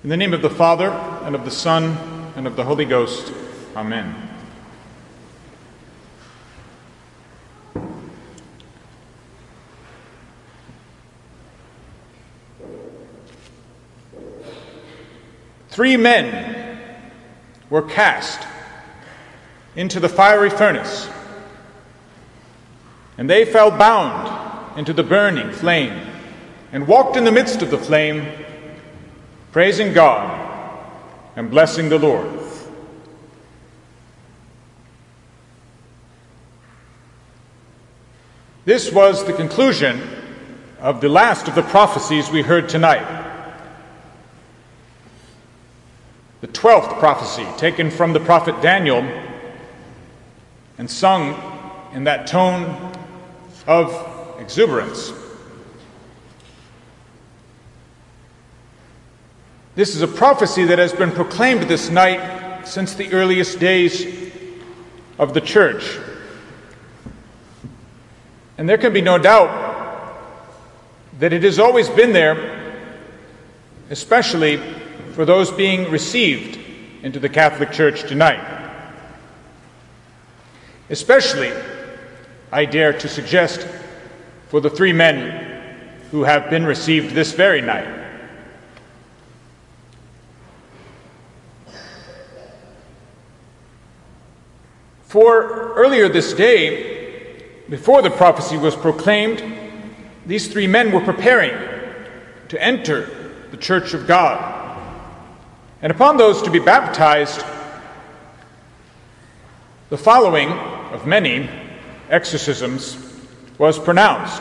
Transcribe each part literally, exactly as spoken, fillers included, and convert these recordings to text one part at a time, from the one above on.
In the name of the Father, and of the Son, and of the Holy Ghost. Amen. Three men were cast into the fiery furnace, and they fell bound into the burning flame, and walked in the midst of the flame, praising God and blessing the Lord. This was the conclusion of the last of the prophecies we heard tonight. The twelfth prophecy, taken from the prophet Daniel and sung in that tone of exuberance. This is a prophecy that has been proclaimed this night since the earliest days of the church. And there can be no doubt that it has always been there, especially for those being received into the Catholic Church tonight. Especially, I dare to suggest, for the three men who have been received this very night. For earlier this day, before the prophecy was proclaimed, these three men were preparing to enter the Church of God. And upon those to be baptized, the following of many exorcisms was pronounced.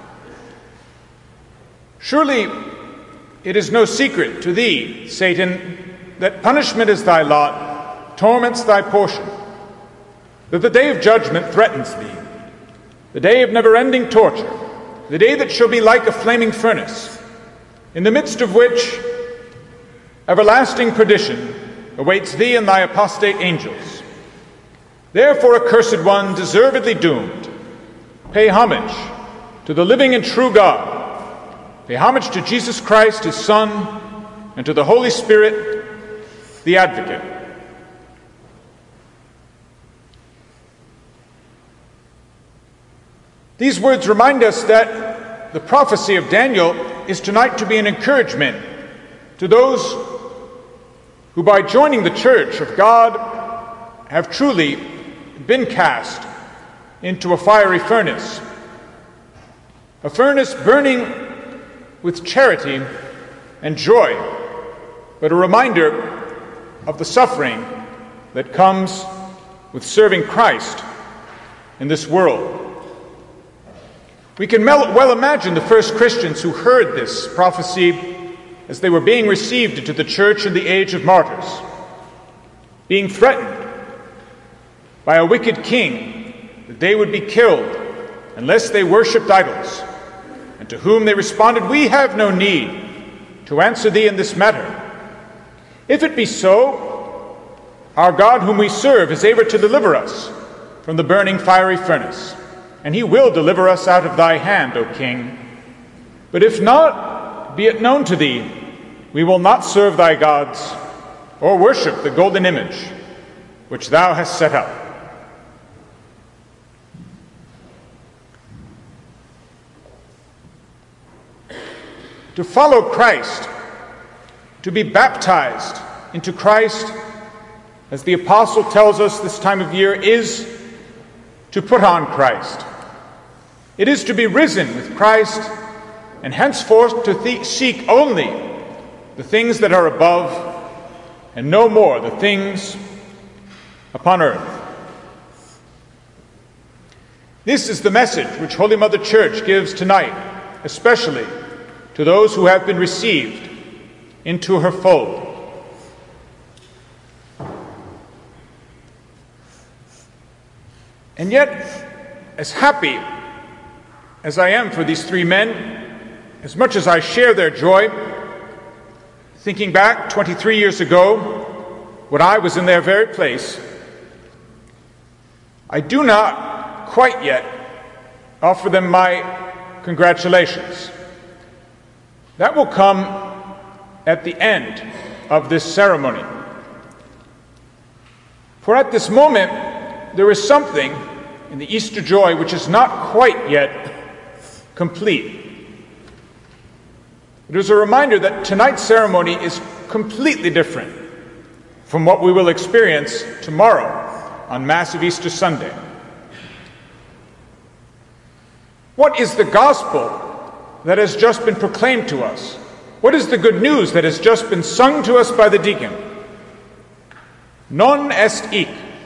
Surely it is no secret to thee, Satan, that punishment is thy lot, torments thy portion, that the day of judgment threatens thee, the day of never-ending torture, the day that shall be like a flaming furnace, in the midst of which everlasting perdition awaits thee and thy apostate angels. Therefore, accursed one, deservedly doomed, pay homage to the living and true God. Pay homage to Jesus Christ, his Son, and to the Holy Spirit, the Advocate. These words remind us that the prophecy of Daniel is tonight to be an encouragement to those who, by joining the Church of God, have truly been cast into a fiery furnace, a furnace burning with charity and joy, but a reminder of the suffering that comes with serving Christ in this world. We can well imagine the first Christians who heard this prophecy as they were being received into the church in the age of martyrs, being threatened by a wicked king that they would be killed unless they worshipped idols, and to whom they responded, "We have no need to answer thee in this matter. If it be so, our God whom we serve is able to deliver us from the burning fiery furnace, and he will deliver us out of thy hand, O king. But if not, be it known to thee, we will not serve thy gods or worship the golden image which thou hast set up." To follow Christ, to be baptized into Christ, as the apostle tells us this time of year, is to put on Christ. It is to be risen with Christ, and henceforth to th- seek only the things that are above, and no more the things upon earth. This is the message which Holy Mother Church gives tonight, especially to those who have been received into her fold. And yet, as happy as I am for these three men, as much as I share their joy, thinking back twenty-three years ago, when I was in their very place, I do not quite yet offer them my congratulations. That will come at the end of this ceremony. For at this moment, there is something in the Easter joy which is not quite yet complete. It is a reminder that tonight's ceremony is completely different from what we will experience tomorrow on Massive Easter Sunday. What is the gospel that has just been proclaimed to us? What is the good news that has just been sung to us by the deacon? Non est hic.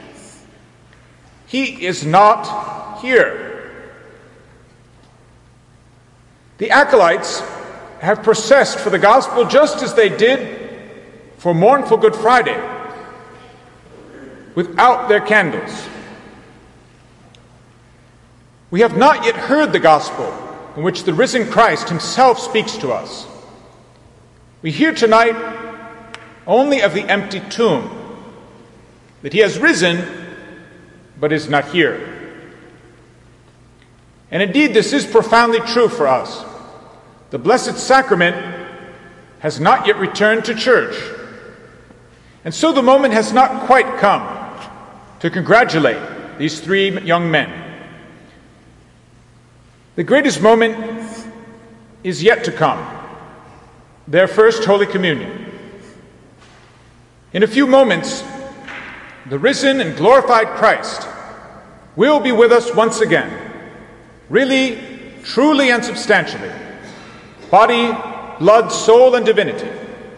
He is not here. The acolytes have processed for the gospel just as they did for mournful Good Friday, without their candles. We have not yet heard the gospel in which the risen Christ himself speaks to us. We hear tonight only of the empty tomb, that he has risen but is not here. And indeed, this is profoundly true for us. The Blessed Sacrament has not yet returned to church. And so the moment has not quite come to congratulate these three young men. The greatest moment is yet to come, their first Holy Communion. In a few moments, the risen and glorified Christ will be with us once again, really, truly, and substantially, body, blood, soul, and divinity.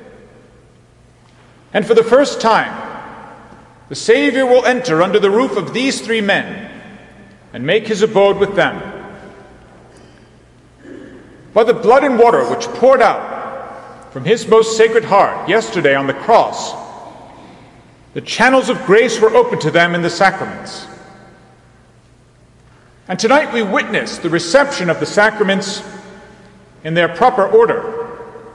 And for the first time, the Savior will enter under the roof of these three men and make his abode with them. By the blood and water which poured out from his most sacred heart yesterday on the cross, the channels of grace were opened to them in the sacraments. And tonight we witness the reception of the sacraments in their proper order.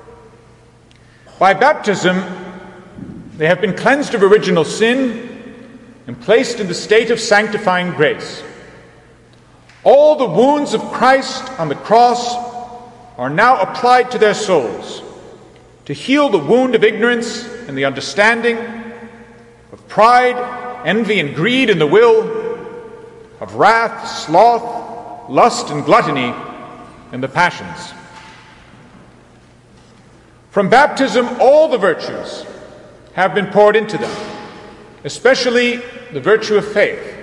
By baptism, they have been cleansed of original sin and placed in the state of sanctifying grace. All the wounds of Christ on the cross are now applied to their souls to heal the wound of ignorance and the understanding, of pride, envy, and greed in the will, of wrath, sloth, lust, and gluttony in the passions. From baptism, all the virtues have been poured into them, especially the virtue of faith.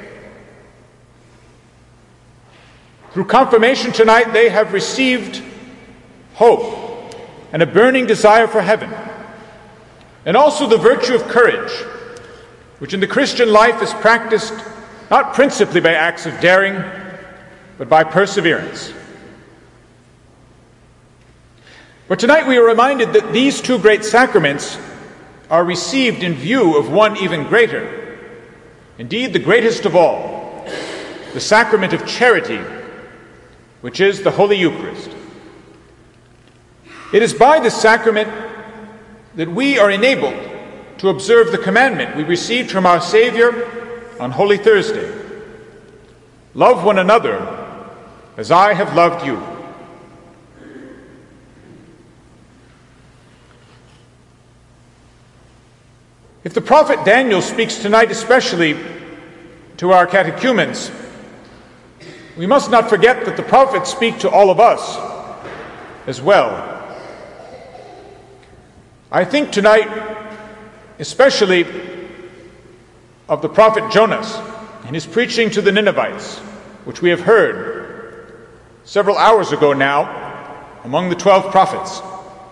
Through confirmation tonight, they have received hope and a burning desire for heaven, and also the virtue of courage, which in the Christian life is practiced not principally by acts of daring, but by perseverance. But tonight we are reminded that these two great sacraments are received in view of one even greater, indeed the greatest of all, the sacrament of charity, which is the Holy Eucharist. It is by this sacrament that we are enabled to observe the commandment we received from our Savior on Holy Thursday. Love one another as I have loved you. If the prophet Daniel speaks tonight especially to our catechumens, we must not forget that the prophets speak to all of us as well. I think tonight especially of the prophet Jonas and his preaching to the Ninevites, which we have heard several hours ago now among the twelve prophets.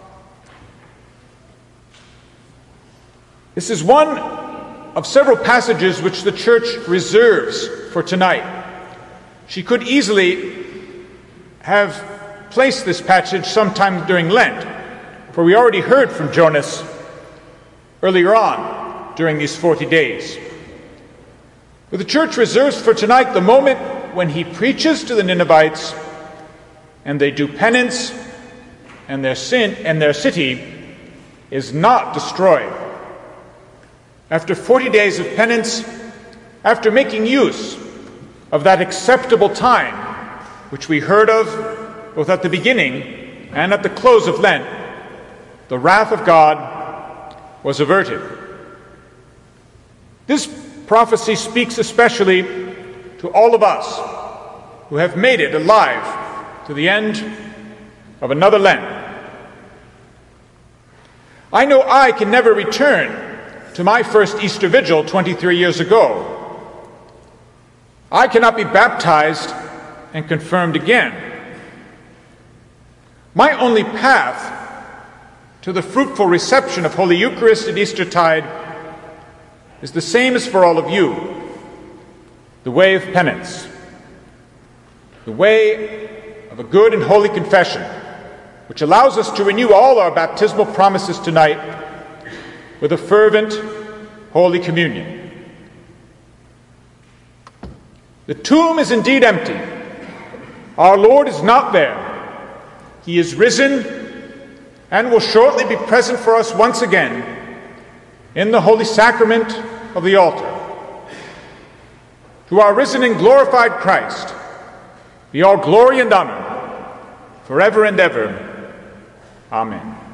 This is one of several passages which the Church reserves for tonight. She could easily have placed this passage sometime during Lent, for we already heard from Jonas earlier on during these forty days. But the Church reserves for tonight the moment when he preaches to the Ninevites and they do penance and their sin and their city is not destroyed. After forty days of penance, after making use of that acceptable time which we heard of both at the beginning and at the close of Lent, the wrath of God was averted. This prophecy speaks especially to all of us who have made it alive to the end of another Lent. I know I can never return to my first Easter Vigil twenty-three years ago. I cannot be baptized and confirmed again. My only path to the fruitful reception of Holy Eucharist at Eastertide is the same as for all of you, the way of penance, the way of a good and holy confession, which allows us to renew all our baptismal promises tonight with a fervent Holy Communion. The tomb is indeed empty. Our Lord is not there. He is risen and will shortly be present for us once again in the holy sacrament of the altar. To our risen and glorified Christ be all glory and honor forever and ever. Amen.